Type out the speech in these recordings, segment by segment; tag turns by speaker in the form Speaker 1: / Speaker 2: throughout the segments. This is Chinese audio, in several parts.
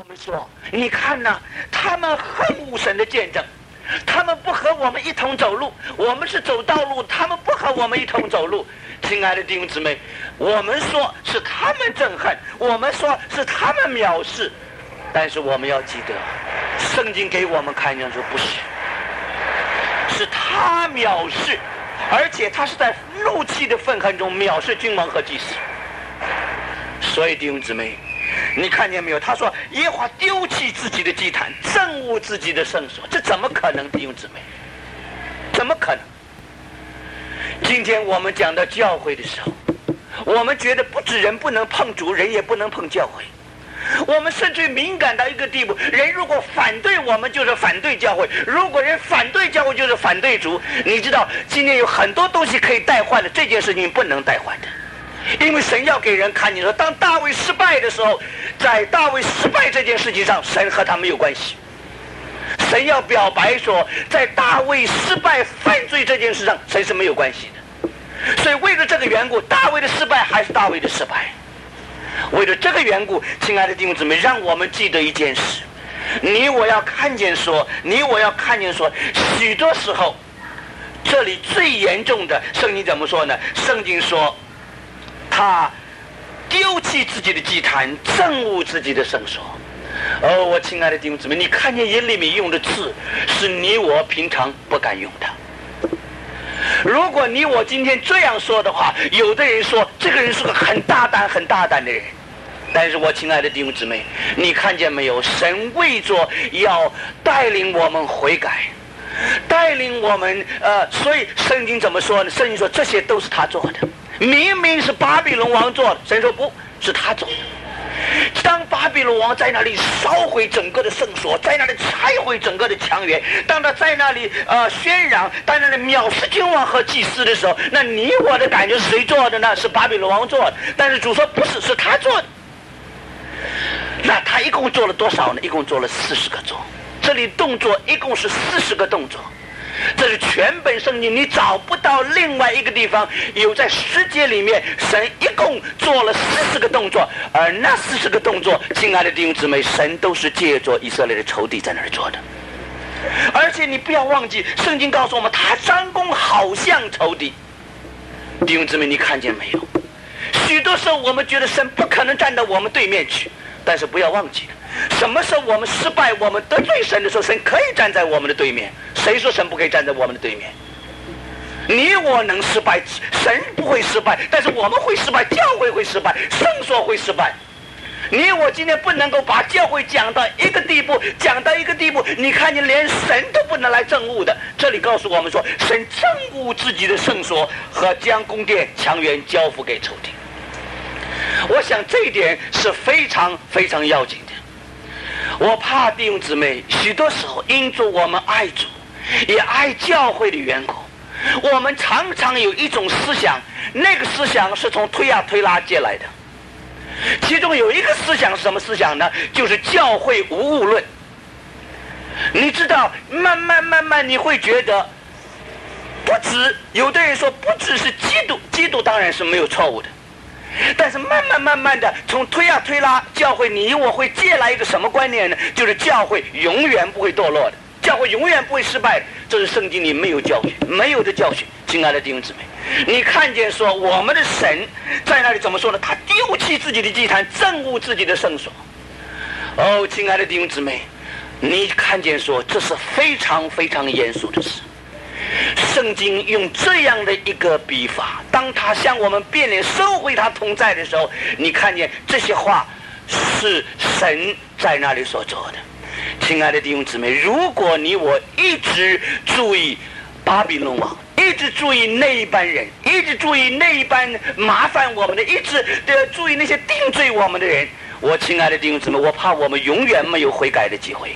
Speaker 1: 我们说，你看呐，他们恨无神的见证，他们不和我们一同走路，我们是走道路，他们不和我们一同走路。亲爱的弟兄姊妹，我们说是他们憎恨，我们说是他们藐视，但是我们要记得，圣经给我们看见说不是，是他藐视，而且他是在怒气的愤恨中藐视君王和祭司。所以弟兄姊妹，你看见没有？他说耶和华丢弃自己的祭坛，憎恶自己的圣所，这怎么可能？弟兄姊妹，怎么可能？今天我们讲到教会的时候，我们觉得不止人不能碰主，人也不能碰教会。我们甚至敏感到一个地步，人如果反对我们，就是反对教会；如果人反对教会，就是反对主。你知道，今天有很多东西可以代换的，这件事情不能代换的。因为神要给人看见说，当大卫失败的时候，在大卫失败这件事情上，神和他没有关系。神要表白说，在大卫失败犯罪这件事上，神是没有关系的。所以为了这个缘故，大卫的失败还是大卫的失败。为了这个缘故，亲爱的弟兄姊妹，让我们记得一件事：你我要看见说，许多时候，这里最严重的，圣经怎么说呢？圣经说，他丢弃自己的祭坛，憎恶自己的圣所。哦，我亲爱的弟兄姊妹，你看见耶利米用的字，是你我平常不敢用的。如果你我今天这样说的话，有的人说这个人是个很大胆的人。但是我亲爱的弟兄姊妹，你看见没有？神为着要带领我们悔改，带领我们所以圣经怎么说呢？圣经说这些都是他做的。明明是巴比伦王做的，神说不是他做的。当巴比伦王在那里烧毁整个的圣所，在那里拆毁整个的墙垣，当他在那里宣嚷，在那里藐视君王和祭司的时候，那你我的感觉是谁做的呢？是巴比伦王做的。但是主说不是，是他做的。那他一共做了多少呢？一共做了40个做。这里动作一共是40个动作。这是全本圣经你找不到另外一个地方有在10节里面神一共做了40个动作，而那40个动作，亲爱的弟兄姊妹，神都是借着以色列的仇敌在那儿做的。而且你不要忘记，圣经告诉我们他张弓好像仇敌。弟兄姊妹，你看见没有？许多时候我们觉得神不可能站到我们对面去，但是不要忘记，什么时候我们失败，我们得罪神的时候，神可以站在我们的对面。谁说神不可以站在我们的对面？你我能失败，神不会失败，但是我们会失败，教会会失败，圣所会失败。你我今天不能够把教会讲到一个地步，你看见连神都不能来憎恶的。这里告诉我们说，神憎恶自己的圣所和将宫殿墙垣交付给仇敌。我想这一点是非常非常要紧的。我怕弟兄姊妹许多时候因着我们爱主也爱教会的缘故，我们常常有一种思想，那个思想是从推亚推拉借来的。其中有一个思想是什么思想呢？就是教会无误论。你知道，慢慢你会觉得，不止有的人说不只是基督当然是没有错误的，但是慢慢的从推亚推拉，教会你我会借来一个什么观念呢？就是教会永远不会堕落的，教会永远不会失败的。这是圣经里没有教训，没有的教训。亲爱的弟兄姊妹，你看见说我们的神在那里怎么说呢？他丢弃自己的祭坛，憎恶自己的圣所。哦，亲爱的弟兄姊妹，你看见说这是非常非常严肃的事。圣经用这样的一个笔法，当他向我们变脸收回他同在的时候，你看见这些话是神在那里所做的。亲爱的弟兄姊妹，如果你我一直注意巴比伦王，一直注意那一班人，一直注意那一班麻烦我们的，一直注意那些定罪我们的人，我亲爱的弟兄姊妹，我怕我们永远没有悔改的机会。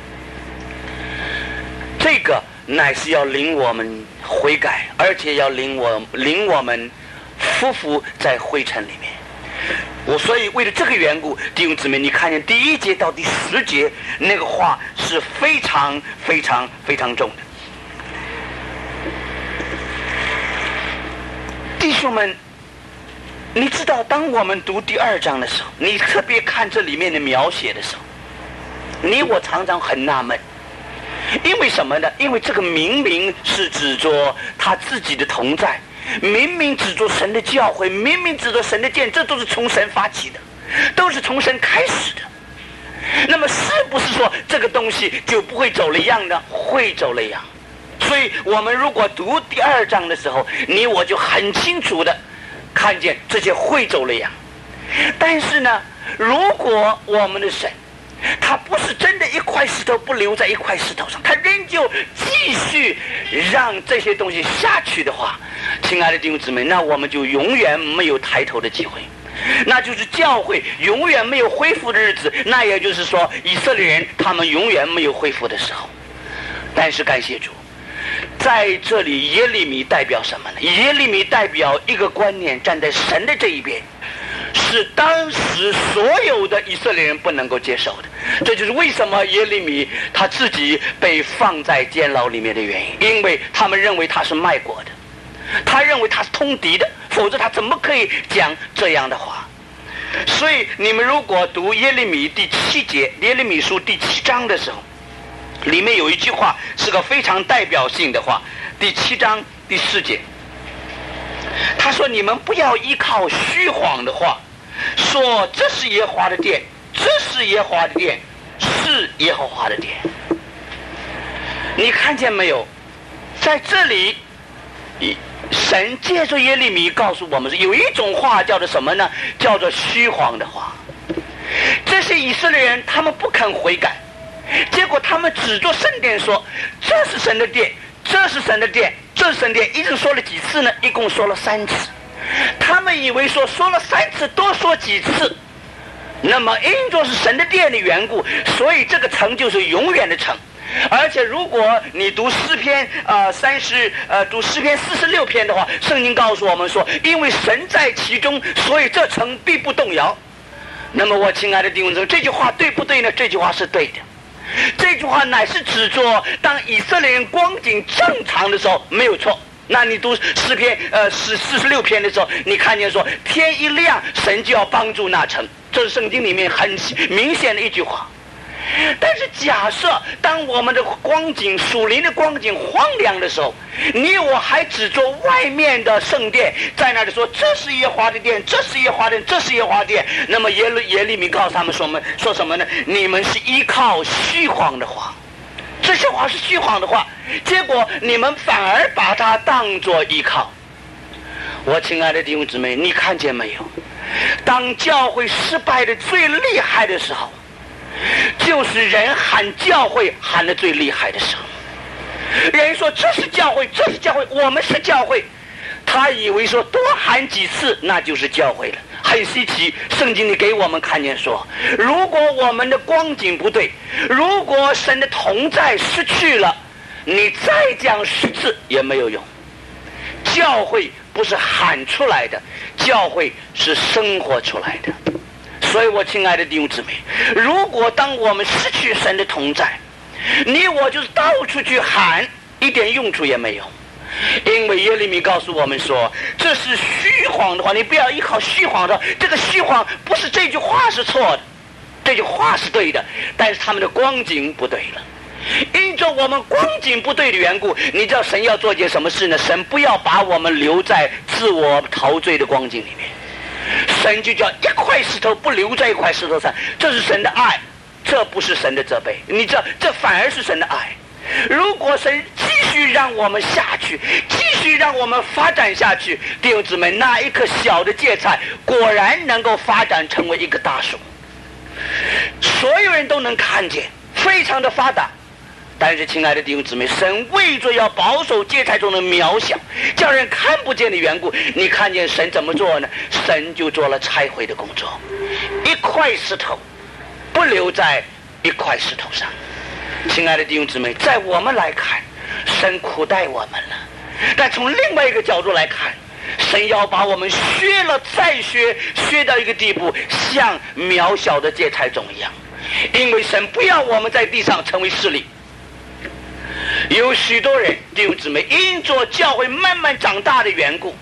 Speaker 1: 这个乃是要领我们悔改，而且要领我们匍匐在灰尘里面。所以为了这个缘故，弟兄姊妹，你看见第1节到第10节那个话是非常非常非常重的。弟兄们，你知道当我们读第2章的时候，你特别看这里面的描写的时候， 你我常常很纳闷，因为什么呢？因为这个明明是指着他自己的同在，明明指着神的教诲，明明指着神的见，这都是从神发起的，都是从神开始的。那么是不是说这个东西就不会走了样呢？会走了样。所以我们如果读第2章的时候，你我就很清楚的看见这些会走了样。但是呢，如果我们的神他不是真的一块石头不留在一块石头上，他仍旧继续让这些东西下去的话，亲爱的弟兄姊妹，那我们就永远没有抬头的机会，那就是教会永远没有恢复的日子，那也就是说以色列人他们永远没有恢复的时候。但是感谢主，在这里耶利米代表什么呢？耶利米代表一个观念，站在神的这一边，是当时所有的以色列人不能够接受的。这就是为什么耶利米他自己被放在监牢里面的原因，因为他们认为他是卖国的，他认为他是通敌的，否则他怎么可以讲这样的话？所以你们如果读耶利米第7节，耶利米书第7章的时候，里面有一句话是个非常代表性的话，第7章第4节，他说：你们不要依靠虚谎的话，说这是耶和华的殿，这是耶和华的殿，是耶和华的殿。你看见没有？在这里神借着耶利米告诉我们，有一种话叫做什么呢？叫做虚谎的话。这些以色列人他们不肯悔改，结果他们指着圣殿说这是神的殿，这是神的殿，这是神的殿，一直说了几次呢？一共说了3次。他们以为说了3次多说几次，那么因着是神的殿的缘故，所以这个城就是永远的城。而且如果你读诗篇读诗篇46篇的话，圣经告诉我们说，因为神在其中，所以这城必不动摇。那么我亲爱的弟兄姊妹，这句话对不对呢？这句话是对的。这句话乃是指着当以色列人光景正常的时候，没有错。那你读诗篇46篇的时候，你看见说天一亮，神就要帮助那城，这是圣经里面很明显的一句话。但是假设当我们的光景属灵的光景荒凉的时候，你我还指着外面的圣殿在那里说这是耶和华的殿，这是耶和华的殿，这是耶和华的殿，那么耶利米告诉他们说什么呢？你们是依靠虚谎的话，这些话是虚谎的话，结果你们反而把它当作依靠。我亲爱的弟兄姊妹，你看见没有？当教会失败的最厉害的时候，就是人喊教会喊得最厉害的时候。人说这是教会，这是教会，我们是教会，他以为说多喊几次那就是教会了。很稀奇，圣经里给我们看见说，如果我们的光景不对，如果神的同在失去了，你再讲10次也没有用。教会不是喊出来的，教会是生活出来的。所以我亲爱的弟兄姊妹，如果当我们失去神的同在，你我就是到处去喊，一点用处也没有。因为耶利米告诉我们说这是虚谎的话，你不要依靠虚谎的。这个虚谎不是这句话是错的，这句话是对的，但是他们的光景不对了。因着我们光景不对的缘故，你知道神要做件什么事呢？神不要把我们留在自我陶醉的光景里面，神就叫一块石头不留在一块石头上，这是神的爱，这不是神的责备。你知道，这反而是神的爱。如果神继续让我们下去，继续让我们发展下去，弟兄姊妹，那一棵小的芥菜果然能够发展成为一个大树，所有人都能看见，非常的发达。但是亲爱的弟兄姊妹，神为着要保守芥菜中的渺小，叫人看不见的缘故，你看见神怎么做呢？神就做了拆毁的工作，一块石头不留在一块石头上。亲爱的弟兄姊妹，在我们来看，神苦待我们了，但从另外一个角度来看，神要把我们削了再削，削到一个地步，像渺小的芥菜种一样。因为神不要我们在地上成为势力。有许多人弟兄姊妹，因着教会慢慢长大的缘故，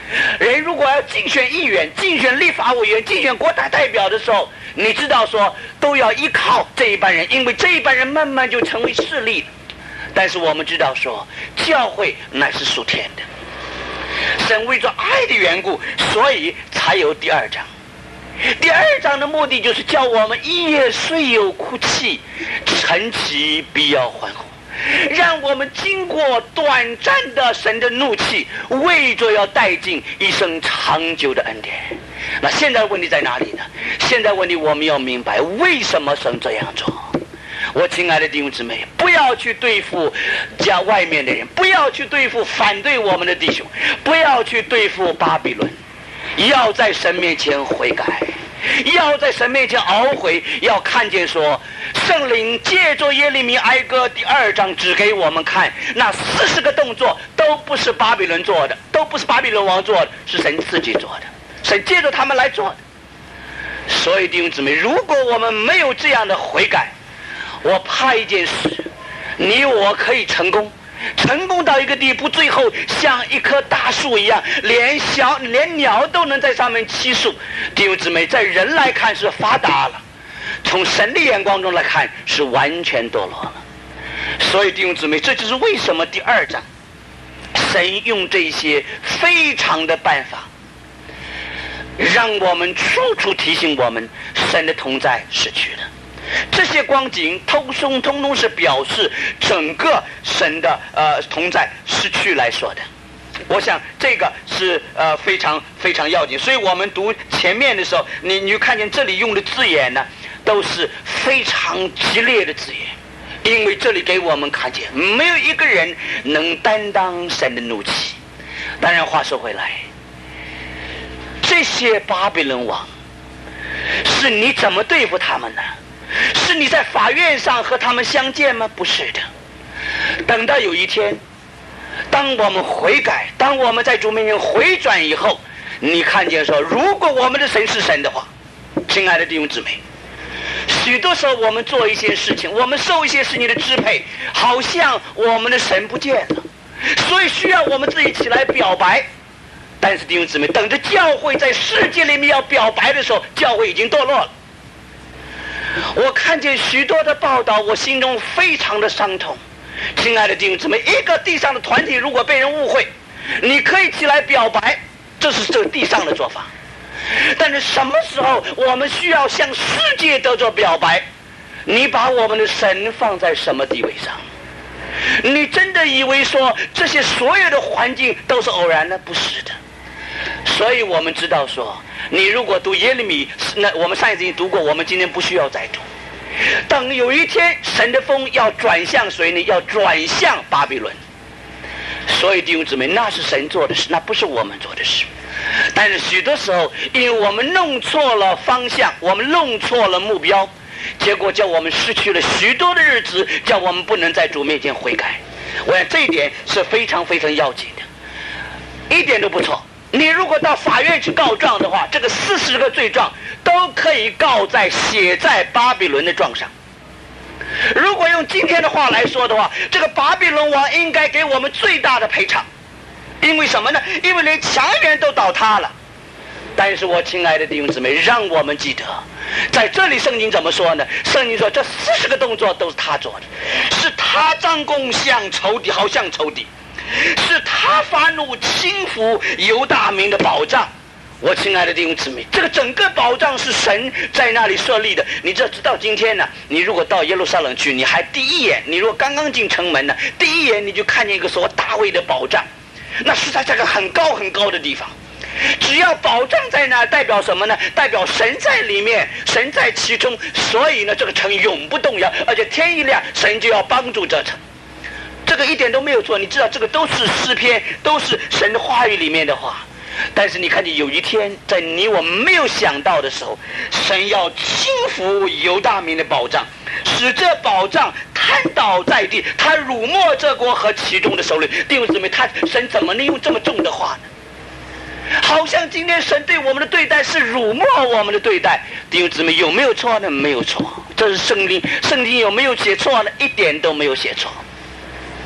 Speaker 1: 人如果要竞选议员、竞选立法委员、竞选国大代表的时候，你知道说都要依靠这一班人，因为这一班人慢慢就成为势力了。但是我们知道说，教会乃是属天的，神为着爱的缘故，所以才有第二章。第二章的目的就是叫我们一夜虽有哭泣，晨起必要欢呼，让我们经过短暂的神的怒气，为着要带进一生长久的恩典。那现在问题在哪里呢？现在问题我们要明白为什么神这样做。我亲爱的弟兄姊妹，不要去对付家外面的人，不要去对付反对我们的弟兄，不要去对付巴比伦，要在神面前悔改，要在神面前懊悔，要看见说圣灵借着耶利米哀歌第2章指给我们看，那40个动作都不是巴比伦做的，都不是巴比伦王做的，是神自己做的，神借着他们来做的。所以弟兄姊妹，如果我们没有这样的悔改，我怕一件事，你我可以成功到一个地步，最后像一棵大树一样，连鸟都能在上面栖宿。弟兄姊妹，在人来看是发达了，从神的眼光中来看是完全堕落了。所以弟兄姊妹，这就是为什么第2章神用这些非常的办法，让我们处处提醒我们神的同在失去了。这些光景通通是表示整个神的同在失去来说的。我想这个是非常非常要紧。所以我们读前面的时候，你就看见这里用的字眼呢，都是非常激烈的字眼，因为这里给我们看见没有一个人能担当神的怒气。当然话说回来，这些巴比伦王是你怎么对付他们呢？是你在法院上和他们相见吗？不是的。等到有一天，当我们悔改，当我们在主面前回转以后，你看见说，如果我们的神是神的话，亲爱的弟兄姊妹，许多时候我们做一些事情，我们受一些事情的支配，好像我们的神不见了，所以需要我们自己起来表白。但是弟兄姊妹，等着教会在世界里面要表白的时候，教会已经堕落了。我看见许多的报道，我心中非常的伤痛。亲爱的弟兄姊妹，一个地上的团体如果被人误会，你可以起来表白，这是这个地上的做法。但是什么时候我们需要向世界得着表白？你把我们的神放在什么地位上？你真的以为说这些所有的环境都是偶然的？不是的。所以我们知道说，你如果读耶利米，那我们上一次已经读过，我们今天不需要再读。等有一天神的风要转向谁呢？要转向巴比伦。所以弟兄姊妹，那是神做的事，那不是我们做的事。但是许多时候，因为我们弄错了方向，我们弄错了目标，结果叫我们失去了许多的日子，叫我们不能在主面前悔改。我想这一点是非常非常要紧的，一点都不错。你如果到法院去告状的话，这个40个罪状都可以写在巴比伦的状上。如果用今天的话来说的话，这个巴比伦王应该给我们最大的赔偿。因为什么呢？因为连强人都倒塌了。但是我亲爱的弟兄姊妹，让我们记得，在这里圣经怎么说呢？圣经说这40个动作都是他做的，是他张弓向仇敌，好像仇敌，是他发怒轻抚犹大民的保障。我亲爱的弟兄姊妹，这个整个保障是神在那里设立的。你知道今天呢，你如果到耶路撒冷去，你还第一眼，你如果刚刚进城门呢，第一眼你就看见一个所谓大卫的保障，那是在这个很高很高的地方。只要保障在那，代表什么呢？代表神在里面，神在其中，所以呢，这个城永不动摇，而且天一亮，神就要帮助这城。这个一点都没有错，你知道这个都是诗篇，都是神的话语里面的话。但是你看见有一天，在你我没有想到的时候，神要轻抚犹大民的保障，使这保障瘫倒在地，他辱没这国和其中的首领。弟兄姊妹，神怎么能用这么重的话呢？好像今天神对我们的对待是辱没我们的对待。弟兄姊妹，有没有错呢？没有错，这是圣经有没有写错呢？一点都没有写错。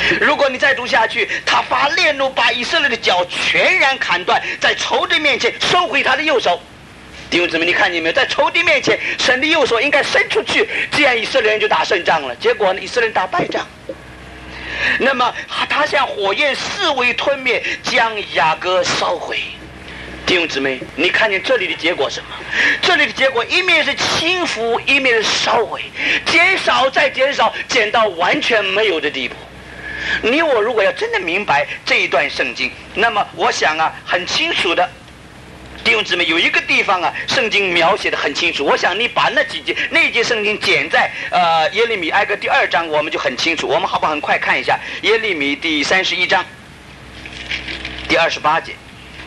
Speaker 1: 如果你再读下去，他发烈怒，把以色列的脚全然砍断，在仇敌面前收回他的右手。弟兄姊妹，你看见没有？在仇敌面前，神的右手应该伸出去，这样以色列人就打胜仗了。结果呢，以色列人打败仗。那么他像火焰四围吞灭，将雅各烧毁。弟兄姊妹，你看见这里的结果什么？这里的结果一面是倾覆，一面是烧毁，减少再减少，减到完全没有的地步。你我如果要真的明白这一段圣经，那么我想啊，很清楚的，弟兄姊妹，有一个地方啊，圣经描写的很清楚。我想你把那节圣经剪在耶利米哀歌第2章，我们就很清楚。我们好不好很快看一下耶利米第31章第28节？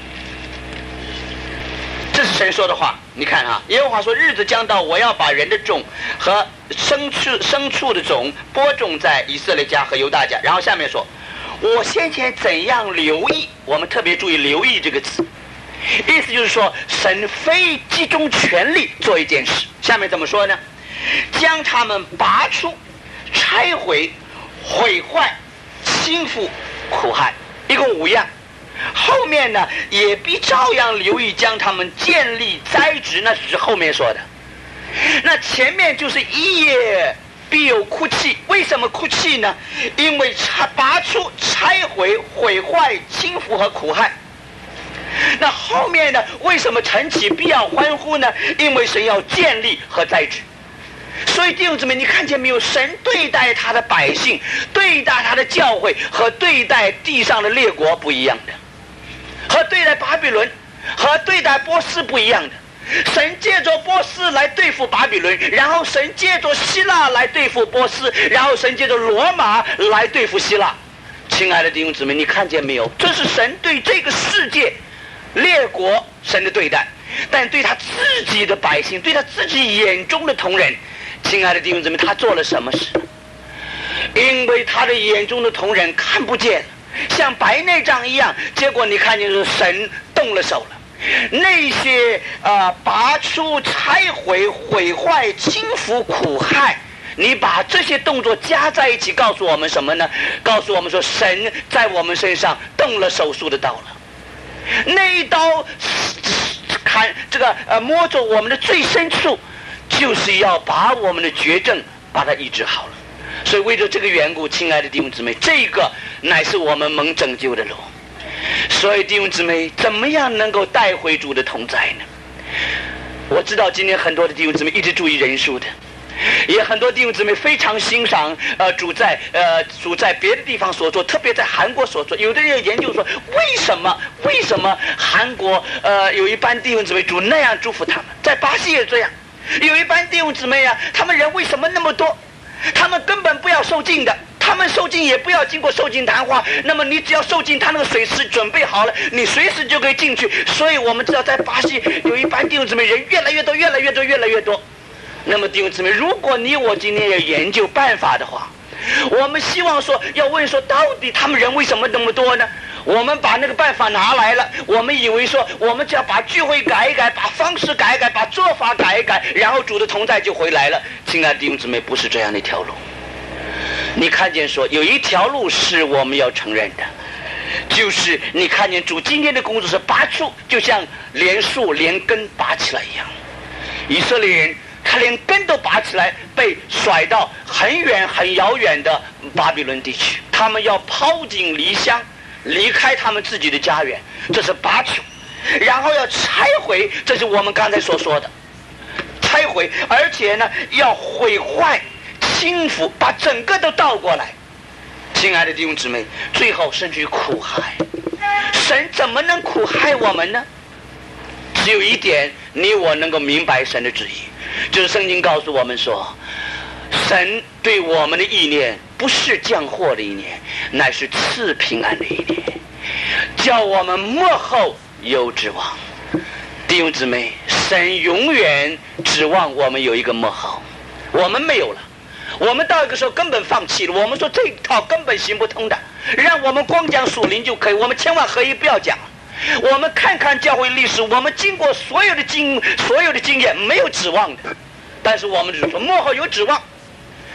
Speaker 1: 这是神说的话。你看啊，耶和华说：日子将到，我要把人的种和牲畜的种播种在以色列家和犹大家。然后下面说，我先前怎样留意，我们特别注意留意这个词，意思就是说神非集中全力做一件事。下面怎么说呢？将他们拔出、拆毁、毁坏、倾覆、苦害，一共5样。后面呢也必照样留意将他们建立栽植，那只是后面说的。那前面就是一夜必有哭泣。为什么哭泣呢？因为拔出、拆毁、毁坏、倾覆和苦害。那后面呢，为什么晨起必要欢呼呢？因为神要建立和栽植。所以弟兄姊妹，你看见没有？神对待他的百姓，对待他的教会和对待地上的列国不一样的，和对待巴比伦和对待波斯不一样的。神借着波斯来对付巴比伦，然后神借着希腊来对付波斯，然后神借着罗马来对付希腊。亲爱的弟兄姊妹，你看见没有？这是神对这个世界列国神的对待，但对他自己的百姓，对他自己眼中的同人，亲爱的弟兄姊妹，他做了什么事？因为他的眼中的同人看不见，像白内障一样，结果你看见是神动了手了。那些拔出、拆毁、毁坏、倾覆、苦害，你把这些动作加在一起，告诉我们什么呢？告诉我们说，神在我们身上动了手术的刀了。那一刀砍摸着我们的最深处，就是要把我们的绝症把它医治好了。所以为着这个缘故，亲爱的弟兄姊妹，这个乃是我们蒙拯救的路。所以弟兄姊妹，怎么样能够带回主的同在呢？我知道今天很多的弟兄姊妹一直注意人数的，也很多弟兄姊妹非常欣赏主在别的地方所做，特别在韩国所做。有的人研究说，为什么韩国有一班弟兄姊妹主那样祝福他们，在巴西也这样。有一班弟兄姊妹啊，他们人为什么那么多？他们根本不要受浸的，他们受浸也不要经过受浸谈话，那么你只要受浸，他那个水池准备好了，你随时就可以进去。所以我们知道在巴西有一班弟兄姊妹人越来越多。那么弟兄姊妹，如果你我今天要研究办法的话，我们希望说要问说，到底他们人为什么那么多呢？我们把那个办法拿来了，我们以为说我们只要把聚会改一改，把方式改一改，把做法改一改，然后主的同在就回来了。亲爱的弟兄姊妹，不是这样的一条路。你看见说有一条路是我们要承认的，就是你看见主今天的工作是拔出，就像连树连根拔起来一样。以色列人他连根都拔起来，被甩到很远很遥远的巴比伦地区，他们要抛井离乡，离开他们自己的家园，这是拔出。然后要拆毁，这是我们刚才所说的拆毁，而且呢要毁坏、倾覆，把整个都倒过来。亲爱的弟兄姊妹，最后甚至于苦害。神怎么能苦害我们呢？只有一点，你我能够明白神的旨意，就是圣经告诉我们说，神对我们的意念不是降祸的意念，乃是赐平安的意念，叫我们末后有指望。弟兄姊妹，神永远指望我们有一个末后，我们没有了，我们到一个时候根本放弃了，我们说这一套根本行不通的，让我们光讲属灵就可以，我们千万合一不要讲。我们看看教会历史，我们经过所有的经验没有指望的，但是我们只说末后有指望。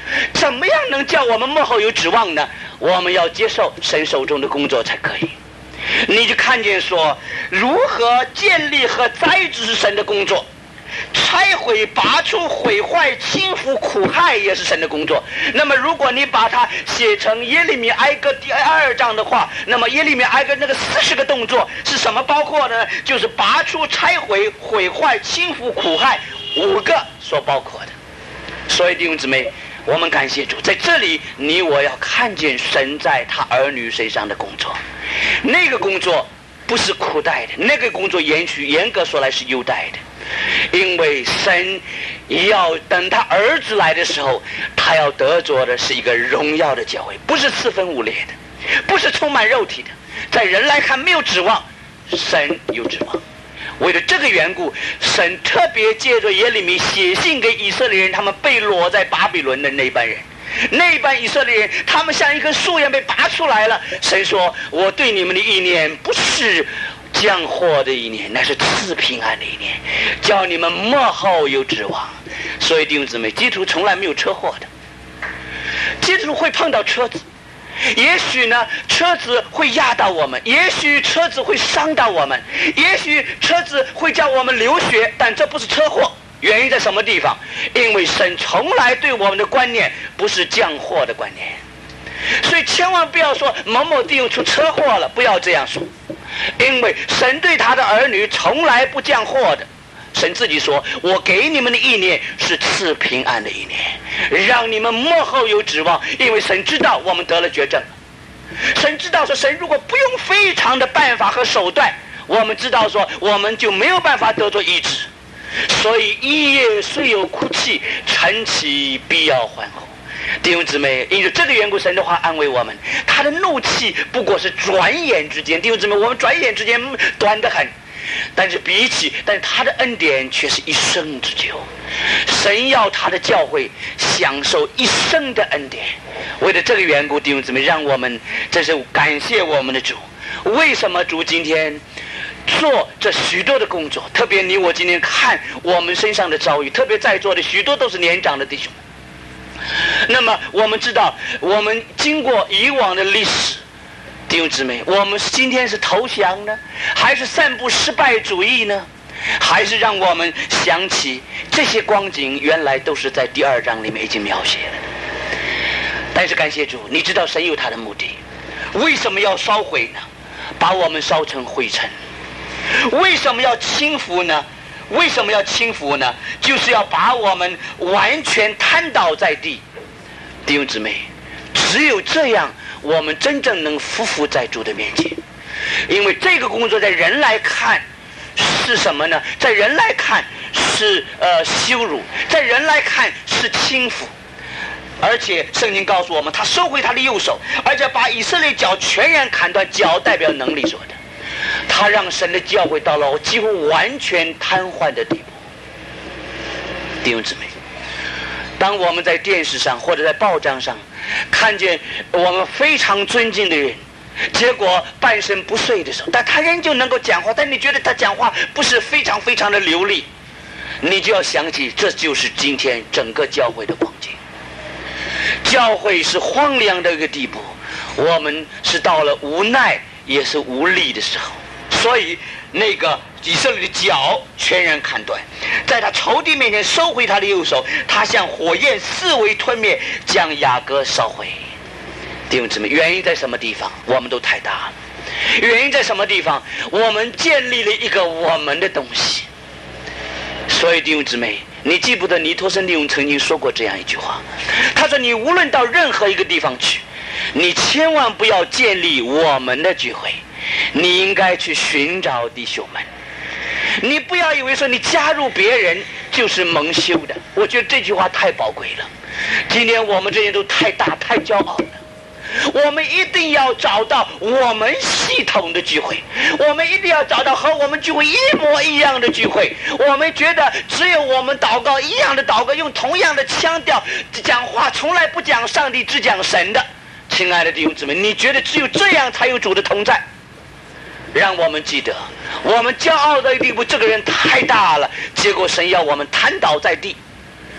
Speaker 1: 怎么样能叫我们幕后有指望呢？我们要接受神手中的工作才可以。你就看见说，如何建立和栽植是神的工作，拆毁、拔出、毁坏、轻浮、苦害也是神的工作。那么如果你把它写成耶利米哀歌第2章的话，那么耶利米哀歌那个40个动作是什么包括呢？就是拔出、拆毁、毁坏、轻浮、苦害5个所包括的。所以弟兄姊妹，我们感谢主，在这里你我要看见神在他儿女身上的工作。那个工作不是苦待的，那个工作严格说来是优待的，因为神要等他儿子来的时候，他要得着的是一个荣耀的教会，不是四分五裂的，不是充满肉体的，在人来看没有指望，神有指望。为了这个缘故，神特别借着耶利米写信给以色列人，他们被掳在巴比伦的那班人，那班以色列人，他们像一棵树一样被拔出来了。神说，我对你们的意念不是降祸的意念，乃是赐平安的意念，叫你们幕后有指望。所以弟兄姊妹，基督徒从来没有车祸的，基督徒会碰到车子，也许呢车子会压到我们，也许车子会伤到我们，也许车子会叫我们流血，但这不是车祸。原因在什么地方？因为神从来对我们的观念不是降祸的观念，所以千万不要说某某地方出车祸了，不要这样说，因为神对他的儿女从来不降祸的。神自己说，我给你们的意念是赐平安的意念，让你们幕后有指望。因为神知道我们得了绝症，神知道说，神如果不用非常的办法和手段，我们知道说我们就没有办法得着医治。所以一夜虽有哭泣，晨起必要欢呼。弟兄姊妹，因为这个缘故，神的话安慰我们，他的怒气不过是转眼之间。弟兄姊妹，我们转眼之间短得很，但是他的恩典却是一生之久。神要他的教会享受一生的恩典。为了这个缘故，弟兄姊妹，让我们真是感谢我们的主。为什么主今天做这许多的工作？特别你我今天看我们身上的遭遇，特别在座的许多都是年长的弟兄。那么我们知道，我们经过以往的历史，弟兄姊妹，我们今天是投降呢，还是散布失败主义呢？还是让我们想起这些光景原来都是在第2章里面已经描写了。但是感谢主，你知道神有他的目的。为什么要烧毁呢？把我们烧成灰尘。为什么要轻浮呢？为什么要轻浮呢？就是要把我们完全瘫倒在地。弟兄姊妹，只有这样，我们真正能匍匐在主的面前。因为这个工作在人来看是什么呢？在人来看是羞辱，在人来看是轻浮。而且圣经告诉我们，他收回他的右手，而且把以色列脚全然砍断，脚代表能力说的。他让神的教会到了几乎完全瘫痪的地步。弟兄姊妹，当我们在电视上或者在报章上看见我们非常尊敬的人，结果半身不遂的时候，但他仍旧能够讲话，但你觉得他讲话不是非常非常的流利，你就要想起这就是今天整个教会的光景。教会是荒凉的一个地步，我们是到了无奈也是无力的时候。所以那个以色列的脚全然砍断，在他仇敌面前收回他的右手，他像火焰四围吞灭，将雅各烧毁。弟兄姊妹，原因在什么地方？我们都太大了。原因在什么地方？我们建立了一个我们的东西。所以弟兄姊妹，你记不得尼托生利用曾经说过这样一句话，他说，你无论到任何一个地方去，你千万不要建立我们的聚会，你应该去寻找弟兄们。你不要以为说你加入别人就是蒙羞的，我觉得这句话太宝贵了。今天我们这些都太大太骄傲了，我们一定要找到我们系统的聚会，我们一定要找到和我们聚会一模一样的聚会。我们觉得只有我们祷告一样的祷告，用同样的腔调讲话，从来不讲上帝，只讲神的。亲爱的弟兄姊妹，你觉得只有这样才有主的同在？让我们记得，我们骄傲的地步，这个人太大了，结果神要我们瘫倒在地。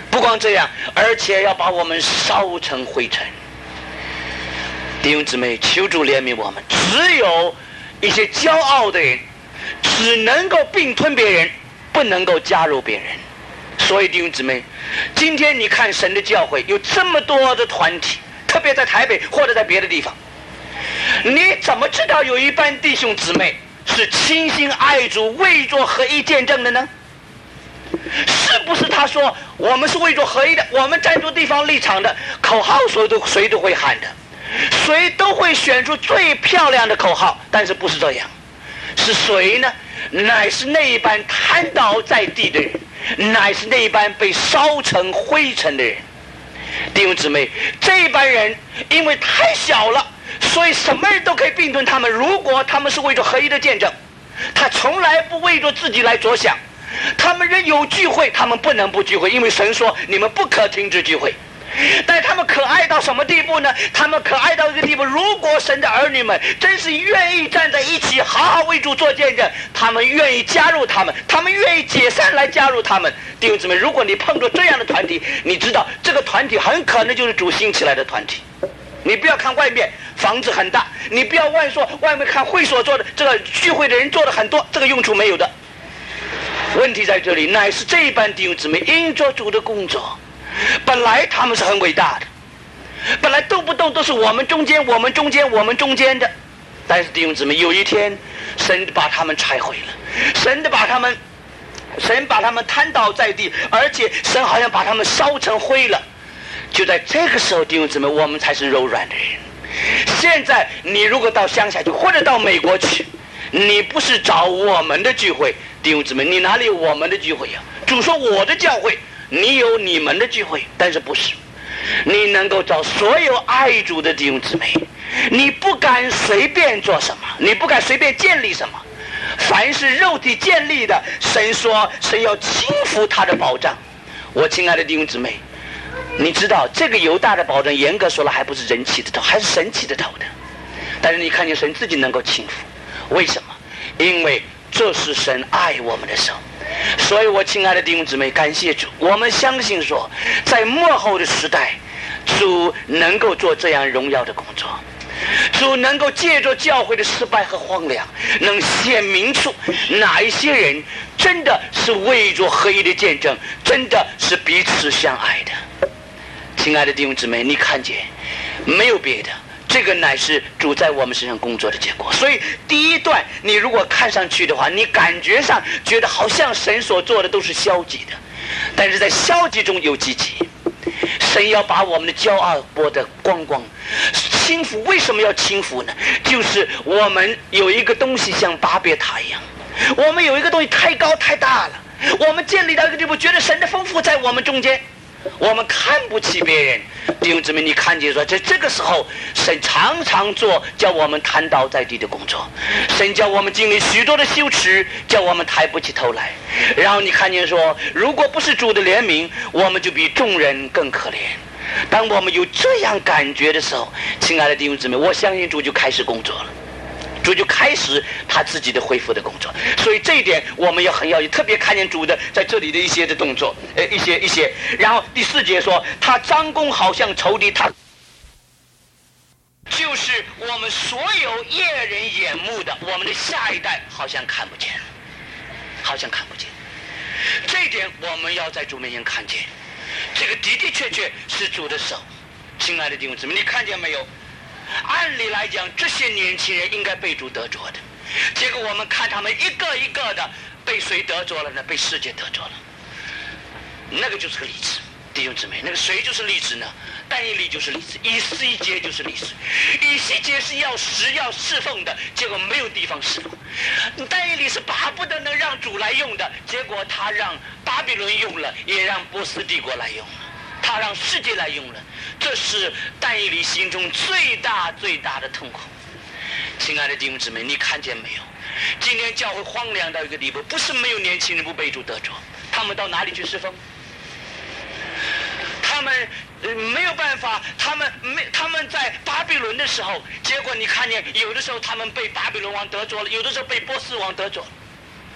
Speaker 1: 不光这样，而且要把我们烧成灰尘。弟兄姊妹，求主怜悯我们。只有一些骄傲的人，只能够并吞别人，不能够加入别人。所以弟兄姊妹，今天你看神的教会有这么多的团体，特别在台北或者在别的地方，你怎么知道有一班弟兄姊妹是倾心爱主、为着合一见证的呢？是不是他说我们是为着合一的，我们站住地方立场的口号谁都会喊的，谁都会选出最漂亮的口号？但是不是这样？是谁呢？乃是那一班瘫倒在地的人，乃是那一班被烧成灰尘的人。弟兄姊妹，这一班人因为太小了，所以什么人都可以并吞他们。如果他们是为着合一的见证，他从来不为着自己来着想。他们人有聚会，他们不能不聚会，因为神说你们不可停止聚会。但他们可爱到什么地步呢？他们可爱到一个地步，如果神的儿女们真是愿意站在一起，好好为主做见证，他们愿意加入他们，他们愿意解散来加入他们。弟兄姊妹，如果你碰着这样的团体，你知道这个团体很可能就是主兴起来的团体。你不要看外面房子很大，你不要说外面看会所做的这个聚会的人做的很多，这个用处没有的。问题在这里，乃是这一班弟兄姊妹因着主的工作，本来他们是很伟大的，本来动不动都是我们中间的，但是弟兄姊妹，有一天神把他们拆毁了，神把他们瘫倒在地，而且神好像把他们烧成灰了。就在这个时候，弟兄姊妹，我们才是柔软的人。现在你如果到乡下去，或者到美国去，你不是找我们的聚会，弟兄姊妹，你哪里有我们的聚会呀？主说我的教会，你有你们的聚会，但是不是你能够找所有爱主的弟兄姊妹，你不敢随便做什么，你不敢随便建立什么，凡是肉体建立的，神说神要轻浮他的保障。我亲爱的弟兄姊妹，你知道这个犹大的保证，严格说了还不是人起的头，还是神起的头的。但是你看见神自己能够轻浮，为什么？因为这是神爱我们的手。所以我亲爱的弟兄姊妹，感谢主，我们相信说在末后的时代，主能够做这样荣耀的工作，主能够借着教会的失败和荒凉，能显明出哪一些人真的是为着合一的见证，真的是彼此相爱的。亲爱的弟兄姊妹，你看见没有别的，这个乃是主在我们身上工作的结果。所以第一段你如果看上去的话，你感觉上觉得好像神所做的都是消极的，但是在消极中有积极。神要把我们的骄傲剥得光光，轻浮。为什么要轻浮呢？就是我们有一个东西像巴别塔一样，我们有一个东西太高太大了，我们建立到一个地步，觉得神的丰富在我们中间，我们看不起别人。弟兄姊妹，你看见说在这个时候，神常常做叫我们瘫倒在地的工作，神叫我们经历许多的羞耻，叫我们抬不起头来。然后你看见说，如果不是主的怜悯，我们就比众人更可怜。当我们有这样感觉的时候，亲爱的弟兄姊妹，我相信主就开始工作了，主就开始他自己的恢复的工作。所以这一点我们要特别看见主的在这里的一些的动作，一些。然后第4节说，他张弓好像仇敌，他就是我们所有业人眼目的，我们的下一代好像看不见，这一点我们要在主面前看见，这个的确是主的手。亲爱的弟兄姊妹，你看见没有？按理来讲，这些年轻人应该被主得着的，结果我们看他们一个一个的被谁得着了呢？被世界得着了。那个就是个例子，弟兄姊妹，那个谁就是例子呢？但以理就是例子，以西结就是例子。以西结是要侍奉的，结果没有地方侍奉。但以理是巴不得能让主来用的，结果他让巴比伦用了，也让波斯帝国来用了，他让世界来用了。这是但以理心中最大的痛苦。亲爱的弟兄姊妹，你看见没有？今天教会荒凉到一个地步，不是没有年轻人不被主得着，他们到哪里去侍奉？他们没有办法，他们在巴比伦的时候，结果你看见有的时候他们被巴比伦王得着了，有的时候被波斯王得着了。这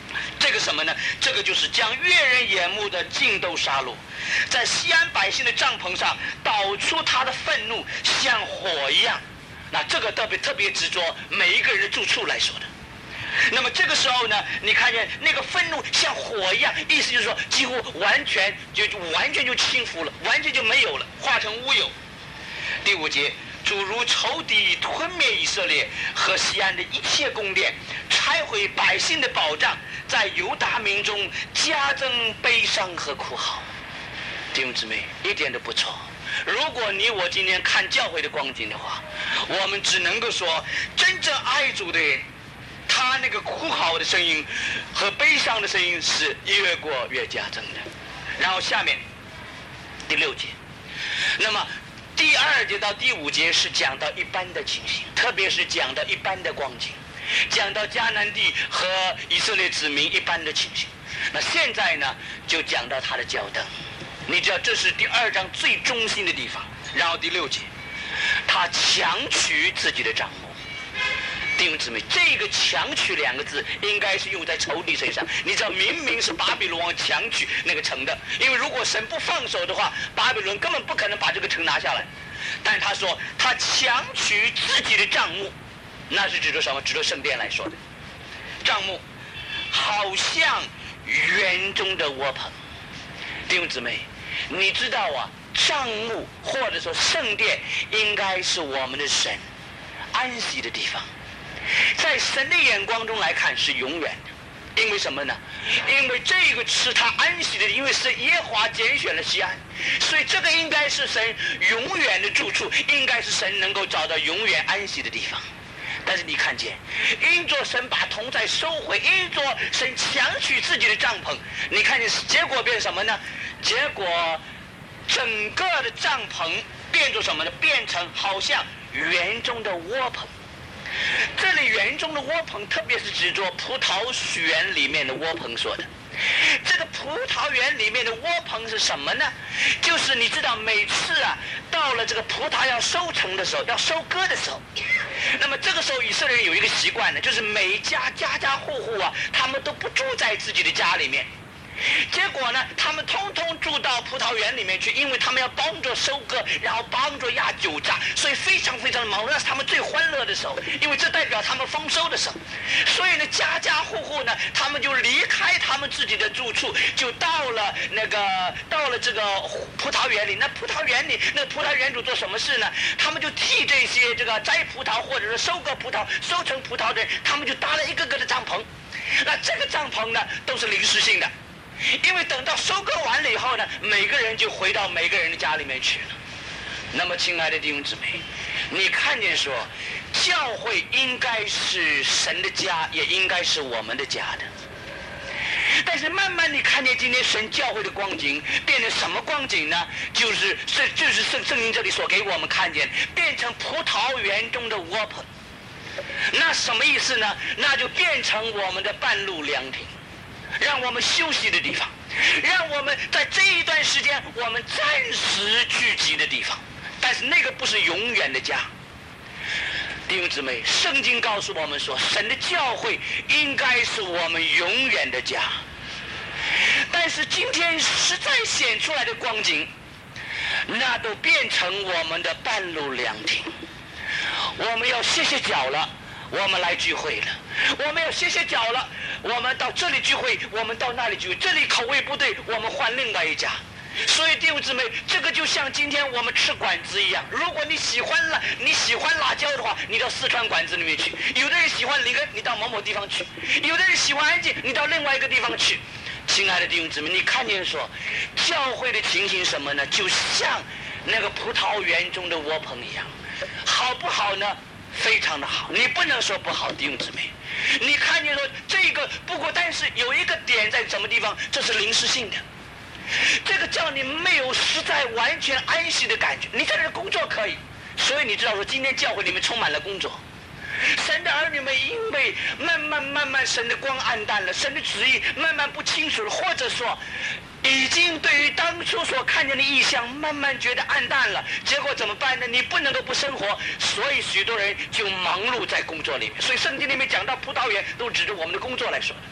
Speaker 1: 这个什么呢？这个就是将悦人眼目的尽都杀戮，在西安百姓的帐篷上导出他的愤怒，像火一样。那这个特别执着每一个人的住处来说的。那么这个时候呢，你看见那个愤怒像火一样，意思就是说几乎完全就倾覆了，完全就没有了，化成乌有。第5节，主如仇敌吞灭以色列和西安的一切宫殿，拆毁百姓的保障，在犹大民中加增悲伤和哭嚎。弟兄姊妹，一点都不错。如果你我今天看教会的光景的话，我们只能够说，真正爱主的人，他那个哭嚎的声音和悲伤的声音是越过越加增的。然后下面第6节，那么第2节到第5节是讲到一般的情形，特别是讲到一般的光景，讲到迦南地和以色列子民一般的情形。那现在呢，就讲到他的教导。你知道这是第2章最中心的地方。然后第6节，他强取自己的帐幕。弟兄姊妹，这个强取2个字应该是用在仇敌身上。你知道明明是巴比伦王强取那个城的，因为如果神不放手的话，巴比伦根本不可能把这个城拿下来。但他说他强取自己的帐幕，那是指着什么？指着圣殿来说的。帐幕好像园中的窝棚。弟兄姊妹，你知道啊，帐幕或者说圣殿应该是我们的神安息的地方，在神的眼光中来看是永远的。因为什么呢？因为这个是他安息的，因为是耶和华拣选了西安，所以这个应该是神永远的住处，应该是神能够找到永远安息的地方。但是你看见，因着神把同在收回，因着神强取自己的帐篷，你看见结果变什么呢？结果整个的帐篷变作什么呢？变成好像园中的窝棚。这里园中的窝棚特别是指着葡萄园里面的窝棚说的。这个葡萄园里面的窝棚是什么呢？就是你知道每次啊到了这个葡萄要收成的时候，要收割的时候，那么这个时候以色列人有一个习惯呢，就是每家户户啊，他们都不住在自己的家里面，结果呢他们通通住到葡萄园里面去，因为他们要帮着收割，然后帮着压酒榨，所以非常的忙碌，那是他们最欢乐的时候，因为这代表他们丰收的时候。所以呢家户户呢，他们就离开他们自己的住处，就到了这个葡萄园里。那葡萄园里那葡萄园主做什么事呢？他们就替这些这个摘葡萄或者是收割葡萄收成葡萄的人，他们就搭了一个个的帐篷。那这个帐篷呢都是临时性的，因为等到收割完了以后呢，每个人就回到每个人的家里面去了。那么亲爱的弟兄姊妹，你看见说教会应该是神的家，也应该是我们的家的。但是慢慢你看见今天神教会的光景变成什么光景呢？就是圣经这里所给我们看见，变成葡萄园中的窝棚。那什么意思呢？那就变成我们的半路凉亭，让我们休息的地方，让我们在这一段时间我们暂时聚集的地方。但是那个不是永远的家。弟兄姊妹，圣经告诉我们说，神的教会应该是我们永远的家。但是今天实在显出来的光景，那都变成我们的半路凉亭。我们要歇脚了，我们来聚会了；我们要歇脚了，我们到这里聚会，我们到那里聚会，这里口味不对，我们换另外一家。所以弟兄姊妹，这个就像今天我们吃馆子一样，如果你喜欢辣椒的话，你到四川馆子里面去；有的人喜欢林根，你到某某地方去；有的人喜欢安静，你到另外一个地方去。亲爱的弟兄姊妹，你看见说教会的情形什么呢？就像那个葡萄园中的窝棚一样，好不好呢？非常的好，你不能说不好。弟兄姊妹，你看见说这个不过，但是有一个点在什么地方？这是临时性的，这个叫你没有实在完全安息的感觉。你在这工作可以，所以你知道说今天教会里面充满了工作。神的儿女们因为慢慢神的光暗淡了，神的旨意慢慢不清楚了，或者说已经对于当初所看见的意象慢慢觉得暗淡了，结果怎么办呢？你不能够不生活，所以许多人就忙碌在工作里面。所以圣经里面讲到葡萄园都指着我们的工作来说的。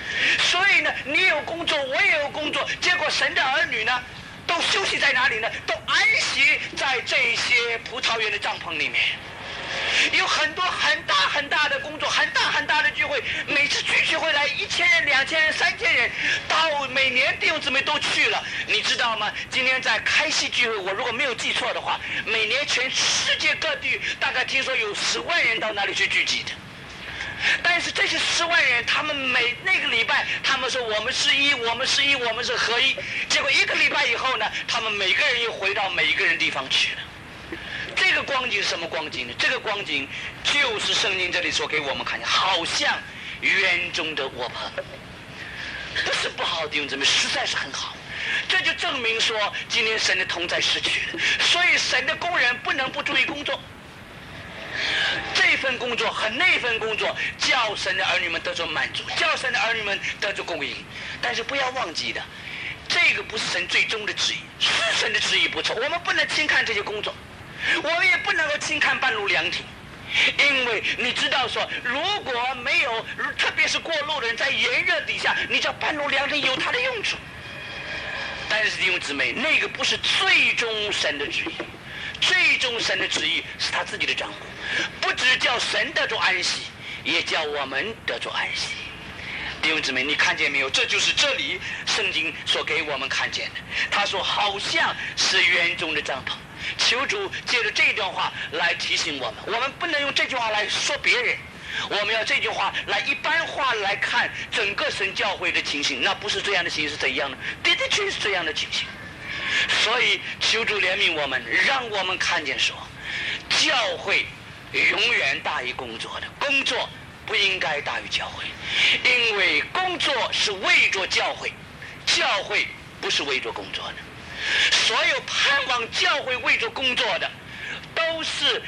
Speaker 1: 所以呢，你有工作，我也有工作，结果神的儿女呢，都休息在哪里呢？都安息在这些葡萄园的帐篷里面。有很多很大很大的工作，很大很大的聚会，每次聚会来1000人、2000人、3000人，到每年弟兄姊妹都去了，你知道吗？今天在开西聚会，我如果没有记错的话，每年全世界各地大概听说有10万人到那里去聚集的。但是这些10万人，他们那个礼拜，他们说我们是一，我们是一，我们是合一。结果1个礼拜以后呢，他们每个人又回到每一个人地方去了。这个光景是什么光景呢？这个光景就是圣经这里所给我们看的，好像园中的窝棚，不是不好的弟兄姊妹，实在是很好。这就证明说，今天神的同在失去了，所以神的工人不能不注意工作。这份工作和那份工作，叫神的儿女们得着满足，叫神的儿女们得着供应。但是不要忘记的，这个不是神最终的旨意，是神的旨意不错，我们不能轻看这些工作，我们也不能够轻看半路凉亭。因为你知道说，如果没有，特别是过路的人在炎热底下，你知道半路凉亭有它的用处。但是弟兄姊妹，那个不是最终神的旨意，最终神的旨意是他自己的掌握，不只叫神得着安息，也叫我们得着安息。弟兄姊妹，你看见没有？这就是这里圣经所给我们看见的。他说好像是园中的帐篷。求主借着这段话来提醒我们，我们不能用这句话来说别人，我们要这句话来一般化来看整个神教会的情形。那不是这样的情形是怎样的？的确是这样的情形。所以求主怜悯我们，让我们看见说，教会永远大于工作的，工作不应该大于教会，因为工作是为着教会，教会不是为着工作的。所有盼望教会为着工作的，都是